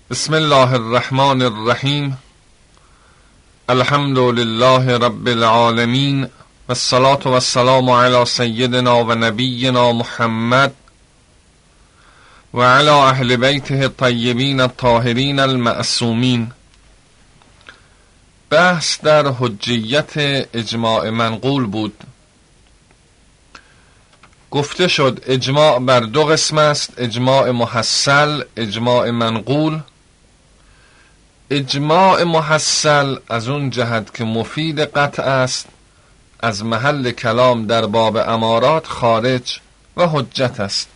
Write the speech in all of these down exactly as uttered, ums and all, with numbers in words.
بسم الله الرحمن الرحیم. الحمد لله رب العالمین والصلاة والسلام علی سیدنا و نبینا محمد و علی اهل بیته الطیبین الطاهرین المعصومین. بحث در حجیت اجماع منقول بود. گفته شد اجماع بر دو قسم است: اجماع محصل، اجماع منقول. اجماع محصل از اون جهت که مفید قطع است، از محل کلام در باب امارات خارج و حجت است.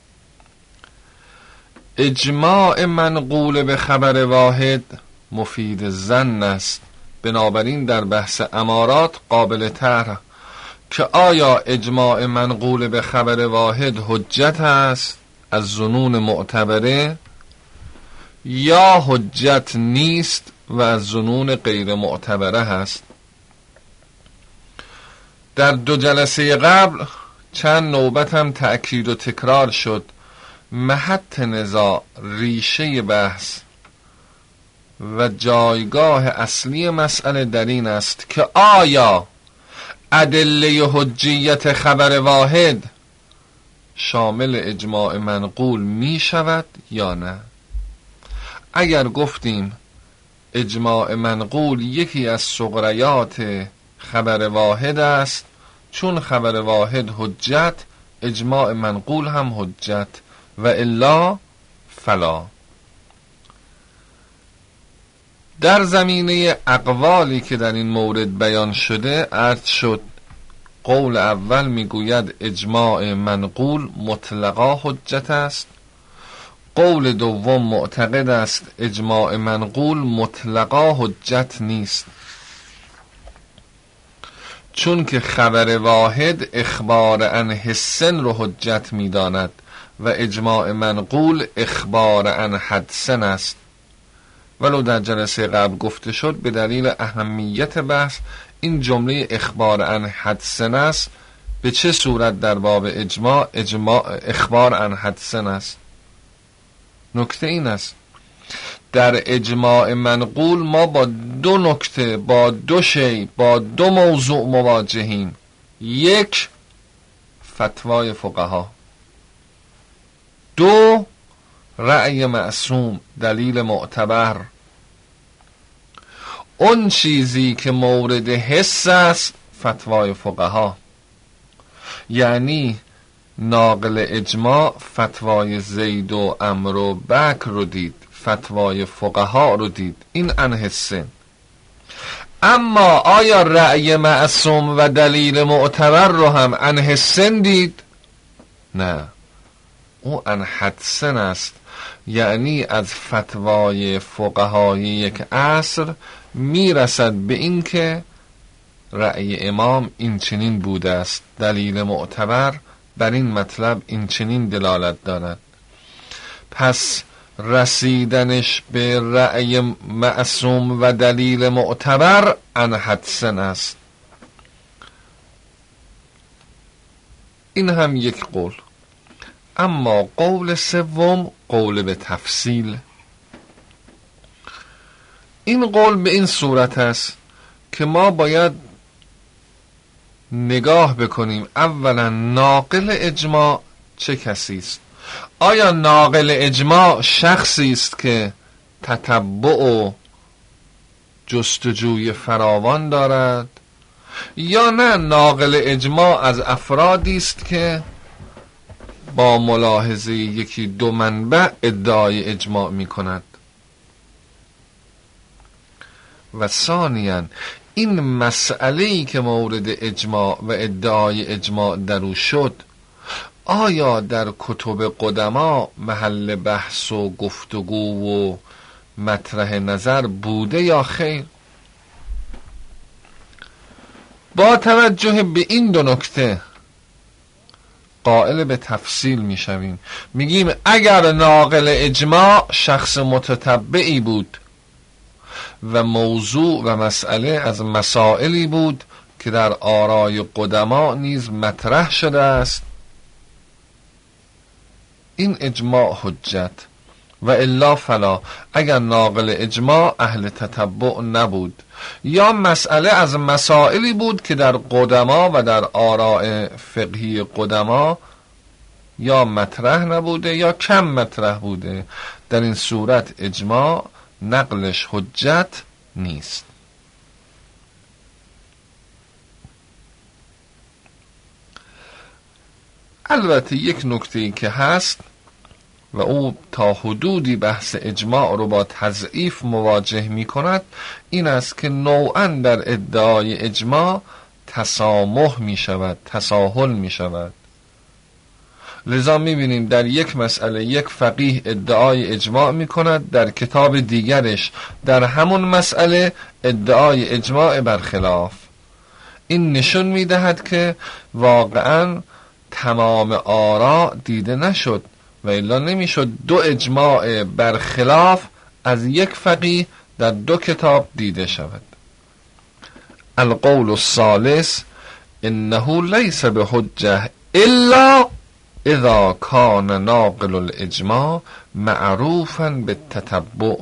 اجماع منقول به خبر واحد مفید ظن است، بنابراین در بحث امارات قابل طرح که آیا اجماع منقول به خبر واحد حجت است از ظنون معتبره یا حجت نیست و از ظنون غیر معتبره هست. در دو جلسه قبل چند نوبت هم تأکید و تکرار شد محط نزاع، ریشه بحث و جایگاه اصلی مسئله در این است که آیا ادله حجیت خبر واحد شامل اجماع منقول می شود یا نه. اگر گفتیم اجماع منقول یکی از صغریات خبر واحد است، چون خبر واحد حجت، اجماع منقول هم حجت، و الا فلا. در زمینه اقوالی که در این مورد بیان شده عرض شد قول اول میگوید اجماع منقول مطلقا حجت است. قول دوم معتقد است اجماع منقول مطلقا حجت نیست، چون که خبر واحد اخبار عن حسن رو حجت میداند و اجماع منقول اخبار عن حدسن است. ولو در جلسه قبل گفته شد به دلیل اهمیت بحث این جمله اخبار عن حدسن است به چه صورت در باب اجماع اجماع اخبار عن حدسن است. نکته این است در اجماع منقول ما با دو نکته، با دو شی، با دو موضوع مواجهیم. یک، فتوای فقها. دو، رأی معصوم، دلیل معتبر. اون چیزی که مورد حس است فتوای فقها، یعنی ناقل اجماع فتوای زید و عمرو و بکر رو دید، فتوای فقها رو دید، این عن حسن. اما آیا رأی معصوم و دلیل معتبر رو هم عن حسن دید؟ نه، او عن حدسن است، یعنی از فتوای فقهای یک عصر میرسد به این که رأی امام این چنین بوده است، دلیل معتبر بر این مطلب این چنین دلالت دارد. پس رسیدنش به رأی معصوم و دلیل معتبر عن حدسن است. این هم یک قول. اما قول سوم قول به تفصیل. این قول به این صورت است که ما باید نگاه بکنیم اولا ناقل اجماع چه کسی است. آیا ناقل اجماع شخصی است که تتبع و جستجوی فراوان دارد، یا نه ناقل اجماع از افرادی است که با ملاحظه یکی دو منبع ادعای اجماع می کند. و ثانیاً این مسئله‌ای که مورد اجماع و ادعای اجماع در او شد آیا در کتب قدما محل بحث و گفتگو و مطرح نظر بوده یا خیر؟ با توجه به این دو نکته قائل به تفصیل می شویم. میگیم اگر ناقل اجماع شخص متتبعی بود و موضوع و مسئله از مسائلی بود که در آرای قدما نیز مطرح شده است، این اجماع حجت و الا فلا، اگر ناقل اجماع اهل تتبع نبود، یا مسئله از مسائلی بود که در قدما و در آراء فقهی قدما یا مطرح نبوده یا کم مطرح بوده، در این صورت اجماع نقلش حجت نیست. البته یک نکته‌ای که هست و او تا حدودی بحث اجماع رو با تضعیف مواجه می کند، این است که نوعاً در ادعای اجماع تسامح می شود، تساهل می شود. لذا می بینیم در یک مسئله یک فقیه ادعای اجماع می کند، در کتاب دیگرش در همون مسئله ادعای اجماع برخلاف. این نشون می دهد که واقعاً تمام آراء دیده نشد و الا نمیشد دو اجماع برخلاف از یک فقیه در دو کتاب دیده شود. القول الثالث انه لیس بحجه الا اذا کان ناقل الاجماع معروفا بالتتبع.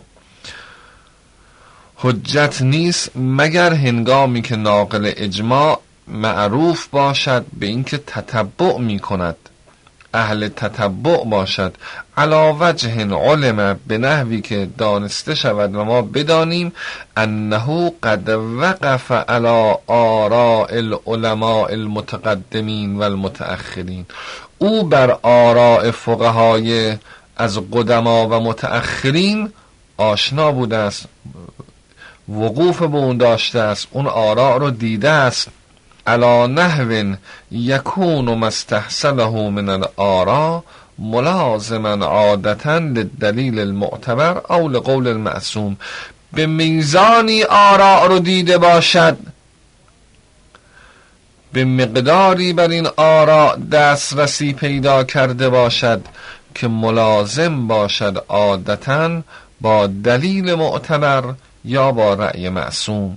حجت نیست مگر هنگامی که ناقل اجماع معروف باشد به اینکه تتبع می کند، اهل تتبع باشد، علی وجه علم، به نحوی که دانسته شود و ما بدانیم انه قد وقف علی آراء العلماء المتقدمین و المتأخرین، او بر آراء فقهای از قدما و متأخرین آشنا بوده است، وقوف به اون داشته است، اون آراء رو دیده است، علا نحو یکون مستحسنه من الآراء ملازما عادتا للدلیل المعتبر او لقول المعصوم، به میزانی آراء رو دیده باشد، به مقداری بر این آراء دسترسی پیدا کرده باشد که ملازم باشد عادتا با دلیل معتبر یا با رأی معصوم.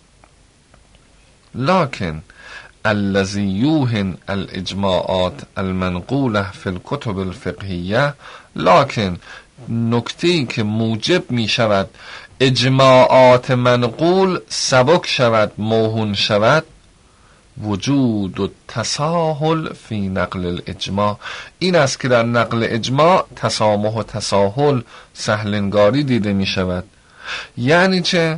لكن الذي يوهن الاجماعات المنقوله في الكتب الفقهیه، لكن نکته‌ای که موجب می شود اجماعات منقول سبک شود، موهون شود، وجود و تساهل فی نقل الاجماع، این است که در نقل اجماع تسامح و تساهل، سهلنگاری دیده می شود. یعنی چه؟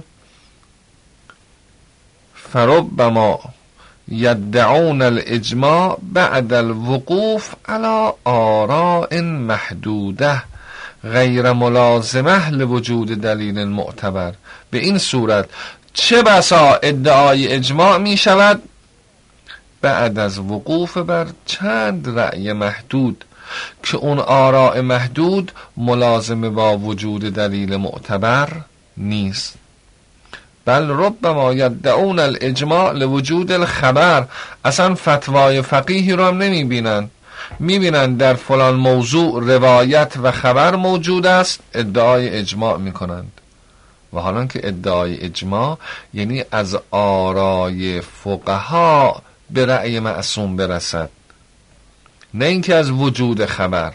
فربما یدعون الاجماع بعد الوقوف على آراء محدوده غیر ملازمه لوجود دلیل معتبر. به این صورت چه بسا ادعای اجماع می شود بعد از وقوف بر چند رأی محدود که اون آراء محدود ملازم با وجود دلیل معتبر نیست. بل ربما یدعون الاجماع لوجود الخبر، اصلا فتوای فقیهی رو هم نمی بینن، می بینن در فلان موضوع روایت و خبر موجود است، ادعای اجماع می کنند. و حالا که ادعای اجماع یعنی از آرای فقها به رأی معصوم برسد، نه اینکه از وجود خبر.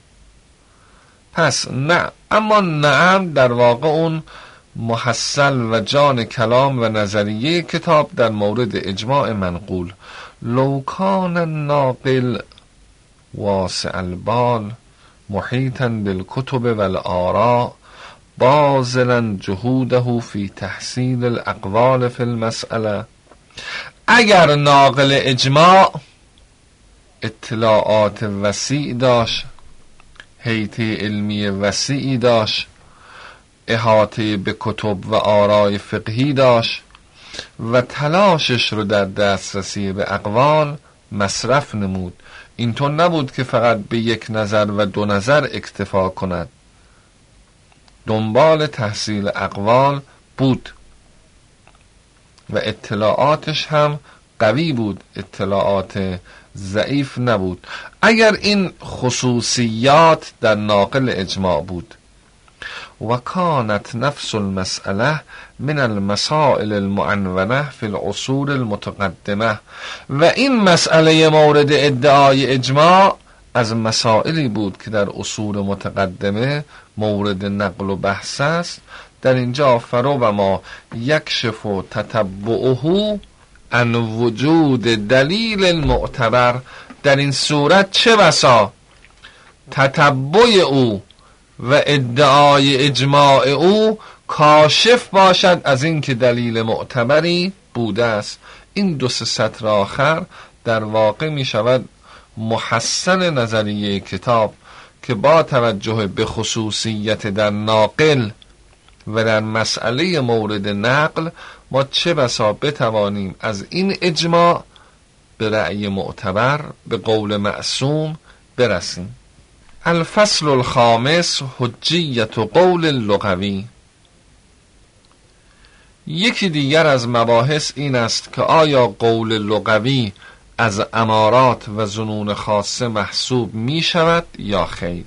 پس نه، اما نعم در واقع اون محصل و جان کلام و نظریه کتاب در مورد اجماع منقول، لو کان الناقل واسع البال محیطا بالکتب والآراء باذلا جهوده فی تحصیل الاقوال فی المسئله، اگر ناقل اجماع اطلاعات وسیع داشت، حیطه علمی وسیعی داشت، احاطه به کتب و آراء فقهی داشت و تلاشش رو در دسترسی به اقوال مصرف نمود، اینطور نبود که فقط به یک نظر و دو نظر اکتفا کند، دنبال تحصیل اقوال بود و اطلاعاتش هم قوی بود، اطلاعات ضعیف نبود. اگر این خصوصیات در ناقل اجماع بود و کانت نفس المسئله من المسائل المعنونه فی العصور المتقدمه، و این مسئله مورد ادعای اجماع از مسائلی بود که در عصور متقدمه مورد نقل و بحث است، در اینجا فرو و ما یکشف و تتبعه عن وجود دلیل المعتبر، در این صورت چه بسا تتبع او و ادعای اجماع او کاشف باشد از این که دلیل معتبری بوده است. این دو سه سطر آخر در واقع می شود محسن نظریه کتاب که با توجه به خصوصیت در ناقل و در مسئله مورد نقل ما چه بسا بتوانیم از این اجماع به رأی معتبر، به قول معصوم برسیم. الفصل الخامس، حجیت قول اللغوی. یکی دیگر از مباحث این است که آیا قول لغوی از امارات و ظنون خاصه محسوب می شود یا خیر؟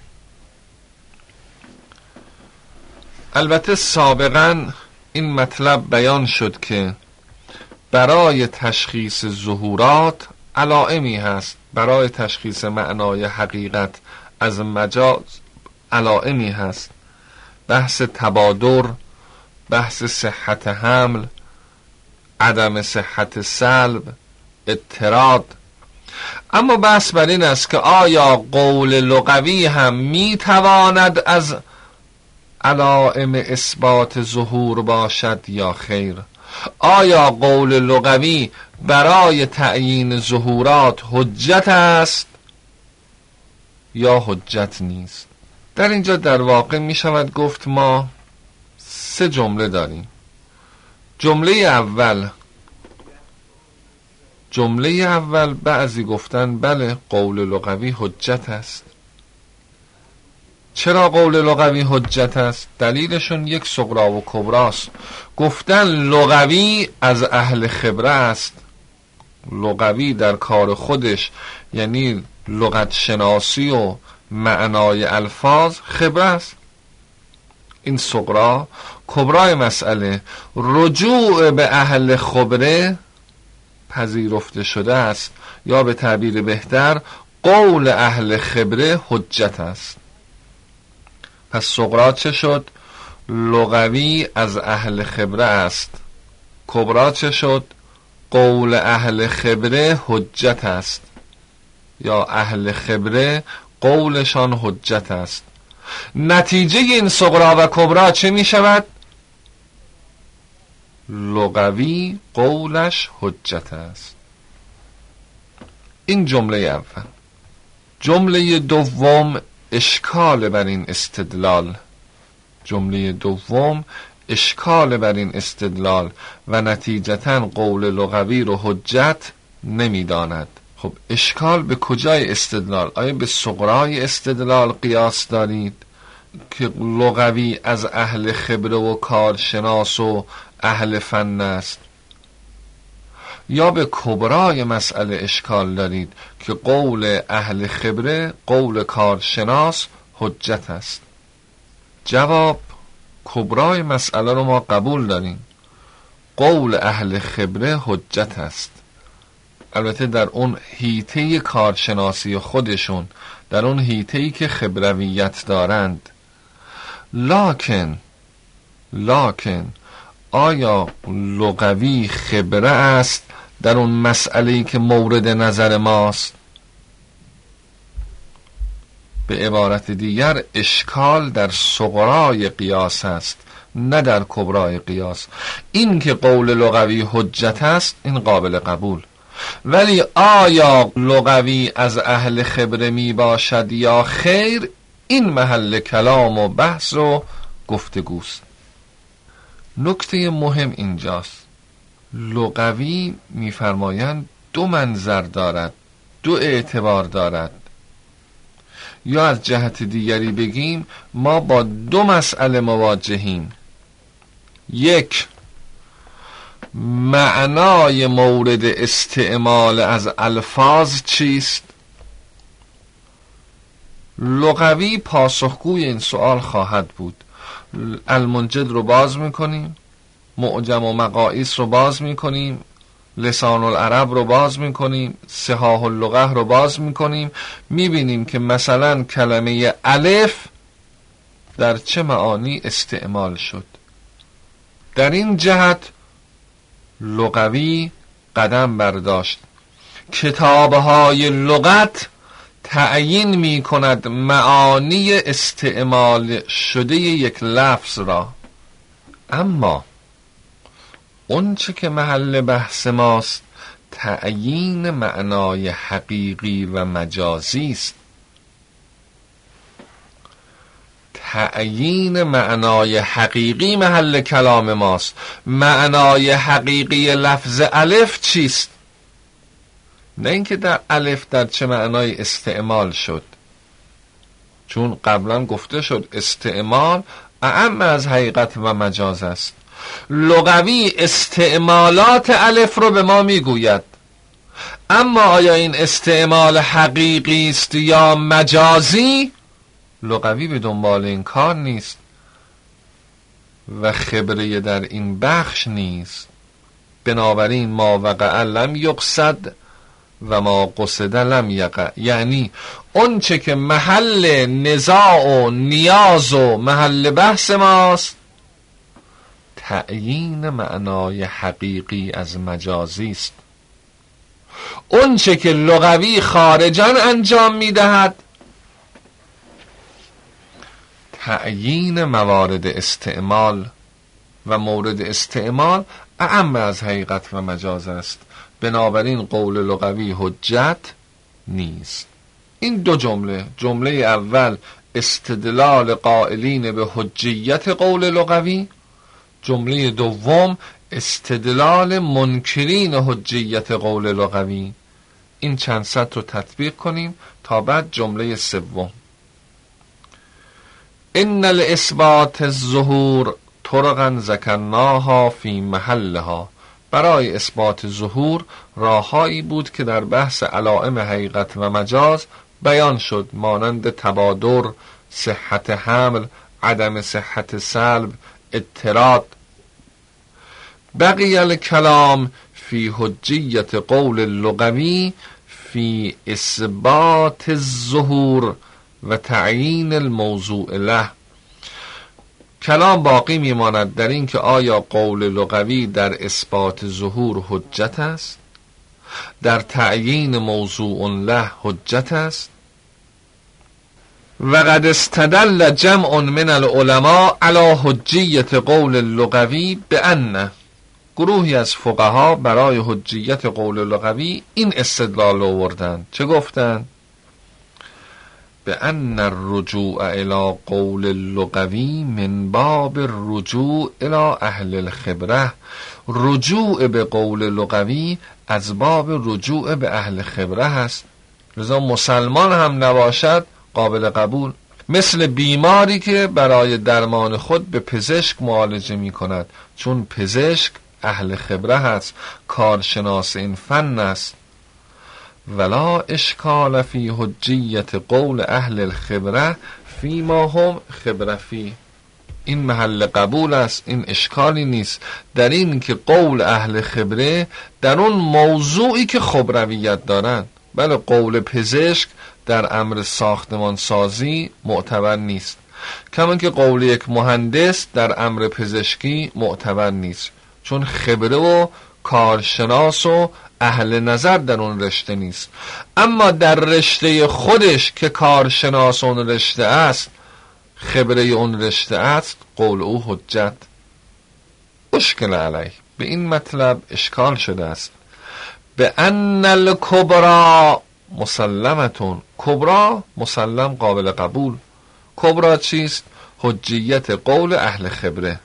البته سابقا این مطلب بیان شد که برای تشخیص ظهورات علائمی هست، برای تشخیص معنای حقیقت از مجاز علائمی هست، بحث تبادر، بحث صحت حمل، عدم صحت سلب، اضطراد. اما بحث بر این است که آیا قول لغوی هم می تواند از علائم اثبات ظهور باشد یا خیر؟ آیا قول لغوی برای تعیین ظهورات حجت است یا حجت نیست؟ در اینجا در واقع می شود گفت ما سه جمله داریم. جمله اول جمله اول بعضی گفتن بله قول لغوی حجت است. چرا قول لغوی حجت است؟ دلیلشون یک صغرا و کبراست. گفتن لغوی از اهل خبره است، لغوی در کار خودش یعنی لغت شناسی و معنای الفاظ خبره است. این صغرا. کبرای مسئله رجوع به اهل خبره پذیرفته شده است، یا به تعبیر بهتر قول اهل خبره حجت است. پس صغرا چه شد؟ لغوی از اهل خبره است. کبرا چه شد؟ قول اهل خبره حجت است، یا اهل خبره قولشان حجت است. نتیجه این صغرا و کبرا چه می شود؟ لغوی قولش حجت است. این جمله اول. جمله دوم اشکال بر این استدلال. جمله دوم اشکال بر این استدلال و نتیجتاً قول لغوی رو حجت نمی داند. خب اشکال به کجای استدلال؟ آیا به صغرای استدلال قیاس دارید که لغوی از اهل خبره و کارشناس و اهل فن است، یا به کبرای مسئله اشکال دارید که قول اهل خبره قول کارشناس حجت است؟ جواب کبرای مسئله رو ما قبول داریم، قول اهل خبره حجت است. البته در اون حیطه کارشناسی خودشون، در اون حیطه‌ای که خبرویت دارند. لکن لکن آیا لغوی خبره است در اون مسئله‌ای که مورد نظر ماست؟ به عبارت دیگر اشکال در صغرای قیاس است، نه در کبرای قیاس. این که قول لغوی حجت است این قابل قبول، ولی آیا لغوی از اهل خبره می باشد یا خیر، این محل کلام و بحث و گفتگوست. نکته مهم اینجاست، لغوی میفرمایند دو منظر دارد، دو اعتبار دارد. یا از جهت دیگری بگیم ما با دو مسئله مواجهیم. یک، معنای مورد استعمال از الفاظ چیست؟ لغوی پاسخگوی این سوال خواهد بود. المنجد رو باز میکنیم، معجم و مقاییس رو باز میکنیم، لسان العرب رو باز میکنیم، صحاح اللغه رو باز میکنیم، میبینیم که مثلا کلمه الف در چه معانی استعمال شد. در این جهت لغوی قدم برداشت. کتاب‌های لغت تعیین می کند معانی استعمال شده یک لفظ را، اما اون چه که محل بحث ماست تعیین معنای حقیقی و مجازی است. تعیین معنای حقیقی محل کلام ماست. معنای حقیقی لفظ الف چیست؟ نه اینکه در الف در چه معنای استعمال شد، چون قبلا گفته شد استعمال اعم از حقیقت و مجاز است. لغوی استعمالات الف رو به ما میگوید، اما آیا این استعمال حقیقی است یا مجازی؟ لغوی به دنبال این کار نیست و خبره در این بخش نیست. بنابراین ما وقع لم یقصد و ما قصد لم یقع، یعنی اون چه که محل نزاع و نیاز و محل بحث ماست تعیین معنای حقیقی از مجازی است. اون چه که لغوی خارجان انجام میدهد تعیین موارد استعمال و مورد استعمال اعم از حقیقت و مجاز است. بنابراین قول لغوی حجت نیست. این دو جمله، جمله اول استدلال قائلین به حجیت قول لغوی، جمله دوم استدلال منکرین حجیت قول لغوی. این چند سطر رو تطبیق کنیم تا بعد جمله سوم. ان الاثبات الظهور طرقا ذکرناها فی محلها. برای اثبات ظهور راههایی بود که در بحث علائم حقیقت و مجاز بیان شد، مانند تبادر، صحت حمل، عدم صحت سلب، اضطراد. بقی الکلام فی حجیت قول اللغوی فی اثبات الظهور و تعیین الموضوع له. کلام باقی میماند در این که آیا قول لغوی در اثبات ظهور حجت است، در تعیین موضوع له حجت است. و قد استدل جمع من العلماء علی حجیت قول اللغوی بأن. گروهی از فقها برای حجیت قول لغوی این استدلال رو آوردند. چه گفتند؟ بأن الرجوع الى قول اللغوی من باب الرجوع الى اهل الخبره. رجوع به قول لغوی از باب رجوع به اهل خبره هست، لذا مسلمان هم نباشد قابل قبول. مثل بیماری که برای درمان خود به پزشک معالجه می کند، چون پزشک اهل خبره هست، کارشناس این فن است. ولا اشکال فی حجیت قول اهل الخبره فی ما هم خبره فی. این محل قبول است، این اشکالی نیست در این که قول اهل خبره در اون موضوعی که خبرویت دارند. بله قول پزشک در امر ساختمان سازی معتبر نیست، کما که قول یک مهندس در امر پزشکی معتبر نیست، چون خبره و کارشناس و اهل نظر در اون رشته نیست. اما در رشته خودش که کارشناس اون رشته است، خبره اون رشته است، قول او حجت. اشکل علیه، به این مطلب اشکال شده است. به ان الکبرا مسلمتون. کبرا مسلم قابل قبول. کبرا چیست؟ حجیت قول اهل خبره.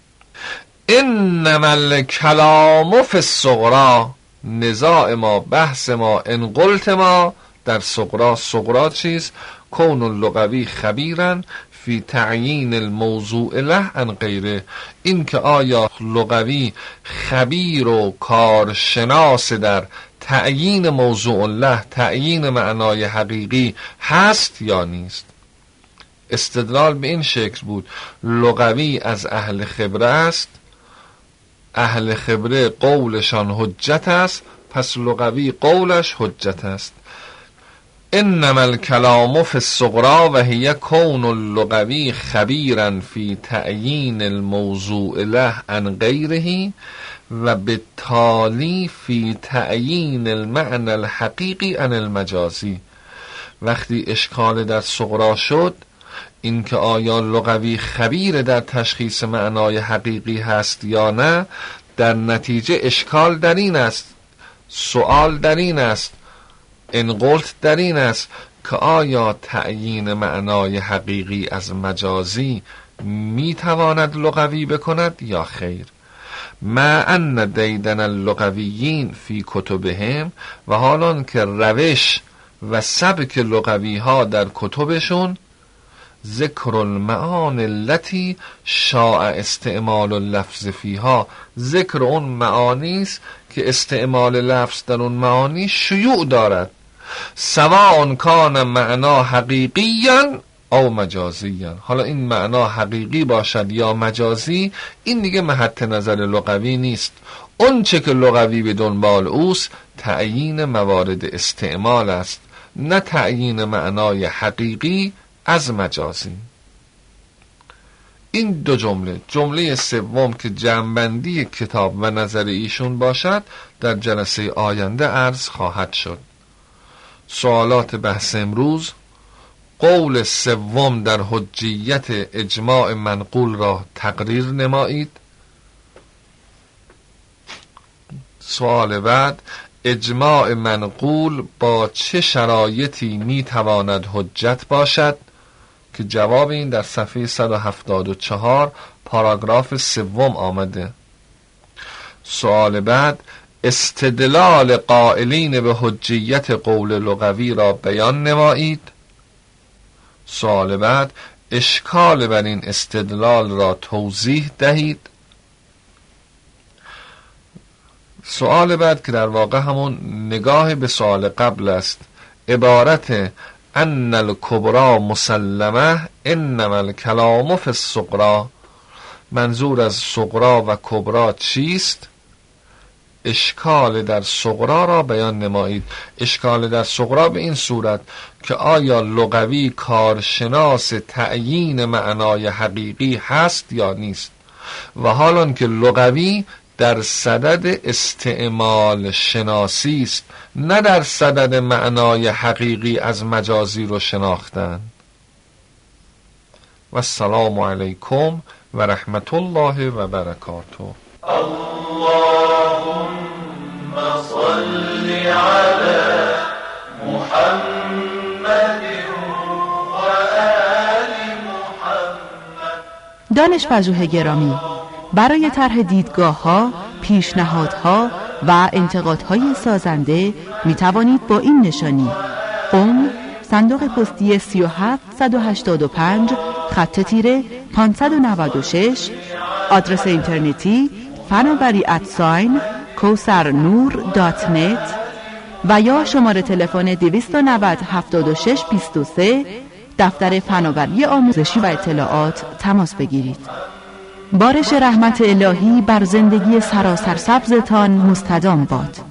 انما الکلام فی الصغرا. نزاع ما، بحث ما، ان قلت ما در صغرا. صغرا چیست؟ کون اللغوی خبیرن فی تعیین الموضوع له عن غیره. این که آیا لغوی خبیر و کارشناس در تعیین موضوع له، تعیین معنای حقیقی هست یا نیست. استدلال به این شکل بود: لغوی از اهل خبره است، اهل خبره قولشان حجت است، پس لغوی قولش حجت است. انما الکلام فی الصغری و هی کون اللغوی خبیرا فی تعیین الموضوع له عن غیره و بالتالی فی تعیین المعنى الحقیقی عن المجازی. وقتی اشکال در صغرا شد، اینکه آیا لغوی خبیر در تشخیص معنای حقیقی هست یا نه، در نتیجه اشکال در این است، سوال در این است، انقلت در این است که آیا تعیین معنای حقیقی از مجازی میتواند لغوی بکند یا خیر. مع ان دیدن اللغویین فی کتبهم، و حالان که روش و سبک لغوی ها در کتبشون ذکر المعانی التي شاع استعمال اللفظ فیها، ذکر اون معانی است که استعمال لفظ در اون معانی شیوع دارد، سواء کان معنا حقیقیاً او مجازیاً. حالا این معنا حقیقی باشد یا مجازی، این دیگه محط نظر لغوی نیست. اون چه که لغوی به دنبال اوست تعیین موارد استعمال است، نه تعیین معنای حقیقی از مجازی. این دو جمله، جمله سوم که جمع‌بندی کتاب و نظر ایشون باشد، در جلسه آینده عرض خواهد شد. سوالات بحث امروز: قول سوم در حجیت اجماع منقول را تقریر نمایید. سوال بعد: اجماع منقول با چه شرایطی میتواند حجت باشد؟ که جواب این در صفحه صد و هفتاد و چهار پاراگراف سوم آمده. سوال بعد: استدلال قائلین به حجیت قول لغوی را بیان نمایید. سوال بعد: اشکال بر این استدلال را توضیح دهید. سوال بعد که در واقع همون نگاه به سوال قبل است، عبارت ان الکبرى مسلمه انما الکلام فی الصغری، منظور از صغرا و کبرا چیست؟ اشکال در صغرا را بیان نمایید. اشکال در صغرا به این صورت که آیا لغوی کارشناس تعیین معنای حقیقی هست یا نیست، و حالان که لغوی در صدد استعمال شناسی است، نه در صدد معنای حقیقی از مجازی رو شناختن. و السلام علیکم و رحمت الله و برکاته. اللهم صل علی محمد و آل محمد. دانش‌پژوه گرامی، برای طرح دیدگاه‌ها، پیشنهادها و انتقادهای سازنده می توانید با این نشانی: قم، صندوق پستی سی و هفت صد و هشتاد و پنج، خط تیره پانصد و نود و شش، آدرس اینترنتی فناوری ادساین کوثرنور دات نت، و یا شماره تلفن دویست و نود هفتاد و شش بیست و سه، دفتر فناوری آموزشی و اطلاعات تماس بگیرید. بارش رحمت الهی بر زندگی سراسر سبزتان مستدام باد.